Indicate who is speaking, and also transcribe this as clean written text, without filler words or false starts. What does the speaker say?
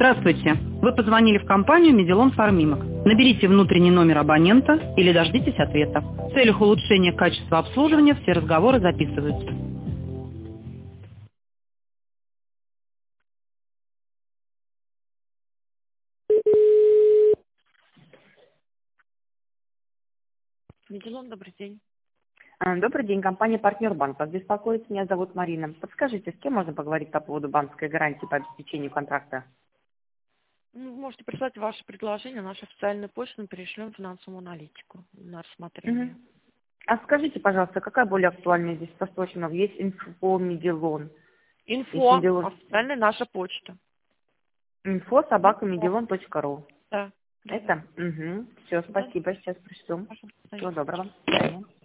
Speaker 1: Здравствуйте. Вы позвонили в компанию «Медилон Фармимак». Наберите внутренний номер абонента или дождитесь ответа. В целях улучшения качества обслуживания все разговоры записываются.
Speaker 2: Медилон, добрый день.
Speaker 3: Добрый день, компания «Партнер Банк». Вас беспокоит, меня зовут Марина. Подскажите, с кем можно поговорить по поводу банковской гарантии по обеспечению контракта?
Speaker 2: Вы можете прислать ваше предложение на нашу официальную почту, мы перешлем финансовому аналитику на рассмотрение.
Speaker 3: А скажите, пожалуйста, какая более актуальная здесь? Просто очень много. Есть инфо Медилон. Есть
Speaker 2: Инфо,
Speaker 3: Медилон.
Speaker 2: официальная наша почта.
Speaker 3: info@medilon.ru.
Speaker 2: Да.
Speaker 3: Это? Угу. Все,
Speaker 2: Да.
Speaker 3: спасибо, сейчас пришлю.
Speaker 2: Пожалуйста.
Speaker 3: Всего доброго. До свидания.